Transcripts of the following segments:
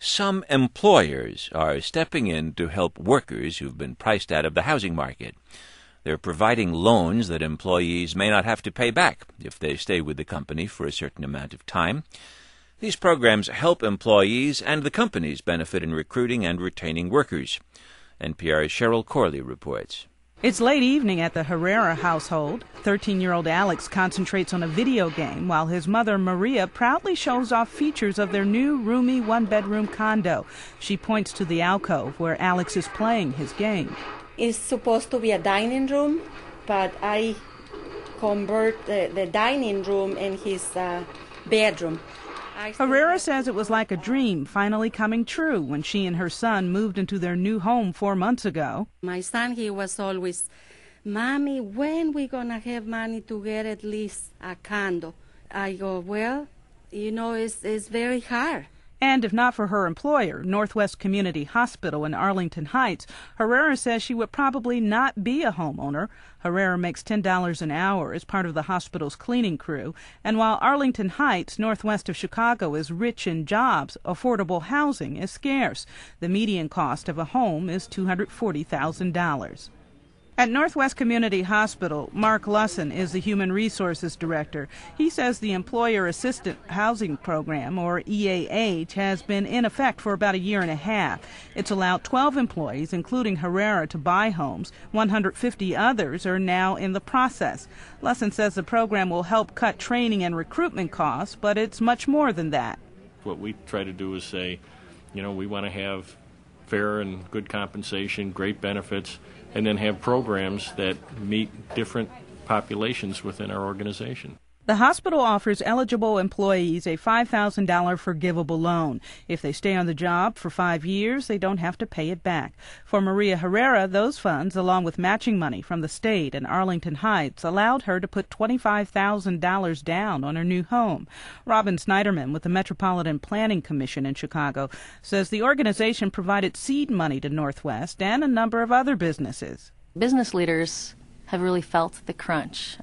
Some employers are stepping in to help workers who've been priced out of the housing market. They're providing loans that employees may not have to pay back if they stay with the company for a certain amount of time. These programs help employees and the companies benefit in recruiting and retaining workers. NPR's Cheryl Corley reports. It's late evening at the Herrera household. 13-year-old Alex concentrates on a video game while his mother, Maria, proudly shows off features of their new roomy one-bedroom condo. She points to the alcove where Alex is playing his game. It's supposed to be a dining room, but I convert the dining room in his bedroom. Herrera says it was like a dream finally coming true when she and her son moved into their new home 4 months ago. My son, he was always, "Mommy, when we gonna have money to get at least a condo?" I go, well, it's very hard. And if not for her employer, Northwest Community Hospital in Arlington Heights, Herrera says she would probably not be a homeowner. Herrera makes $10 an hour as part of the hospital's cleaning crew. And while Arlington Heights, northwest of Chicago, is rich in jobs, affordable housing is scarce. The median cost of a home is $240,000. At Northwest Community Hospital, Mark Lusson is the Human Resources Director. He says the Employer Assisted Housing Program, or EAH, has been in effect for about a year and a half. It's allowed 12 employees, including Herrera, to buy homes. 150 others are now in the process. Lusson says the program will help cut training and recruitment costs, but it's much more than that. What we try to do is say, we want to have fair and good compensation, great benefits, and then have programs that meet different populations within our organization. The hospital offers eligible employees a $5,000 forgivable loan. If they stay on the job for 5 years, they don't have to pay it back. For Maria Herrera, those funds, along with matching money from the state and Arlington Heights, allowed her to put $25,000 down on her new home. Robin Snyderman with the Metropolitan Planning Commission in Chicago says the organization provided seed money to Northwest and a number of other businesses. Business leaders have really felt the crunch.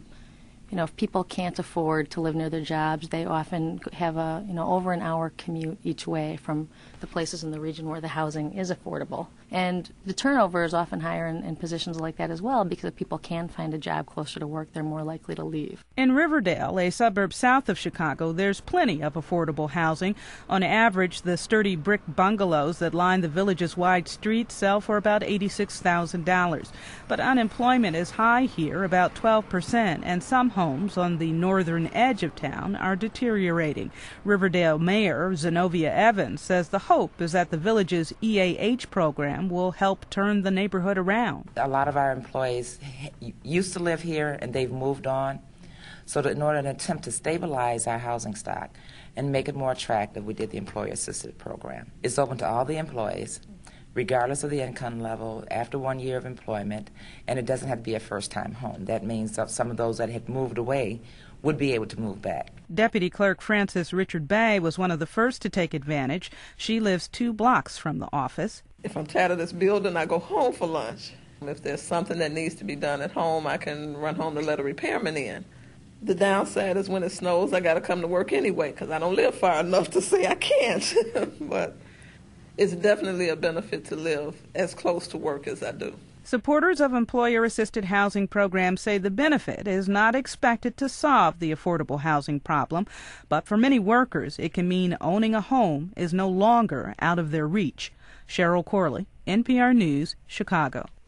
If people can't afford to live near their jobs, they often have a over an hour commute each way from the places in the region where the housing is affordable. And the turnover is often higher in positions like that as well, because if people can find a job closer to work, they're more likely to leave. In Riverdale, a suburb south of Chicago, there's plenty of affordable housing. On average, the sturdy brick bungalows that line the village's wide streets sell for about $86,000. But unemployment is high here, about 12%, and some homes on the northern edge of town are deteriorating. Riverdale Mayor Zenobia Evans says the hope is that the village's EAH program will help turn the neighborhood around. A lot of our employees used to live here and they've moved on. So that in order to attempt to stabilize our housing stock and make it more attractive, we did the Employer Assisted Program. It's open to all the employees, regardless of the income level, after 1 year of employment, and it doesn't have to be a first-time home. That means that some of those that had moved away would be able to move back. Deputy Clerk Frances Richard Bay was one of the first to take advantage. She lives 2 blocks from the office. If I'm tired of this building, I go home for lunch. If there's something that needs to be done at home, I can run home to let a repairman in. The downside is when it snows, I got to come to work anyway because I don't live far enough to say I can't. But it's definitely a benefit to live as close to work as I do. Supporters of employer-assisted housing programs say the benefit is not expected to solve the affordable housing problem, but for many workers, it can mean owning a home is no longer out of their reach. Cheryl Corley, NPR News, Chicago.